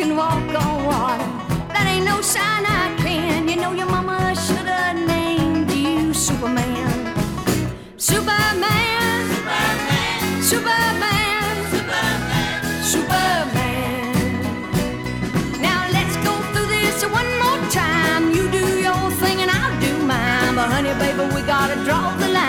and walk on water. That ain't no sign I can. You know your mama should have named you Superman. Superman, Superman, Superman, Superman, Superman. Now let's go through this one more time. You do your thing and I'll do mine. But honey, baby, we gotta draw the line.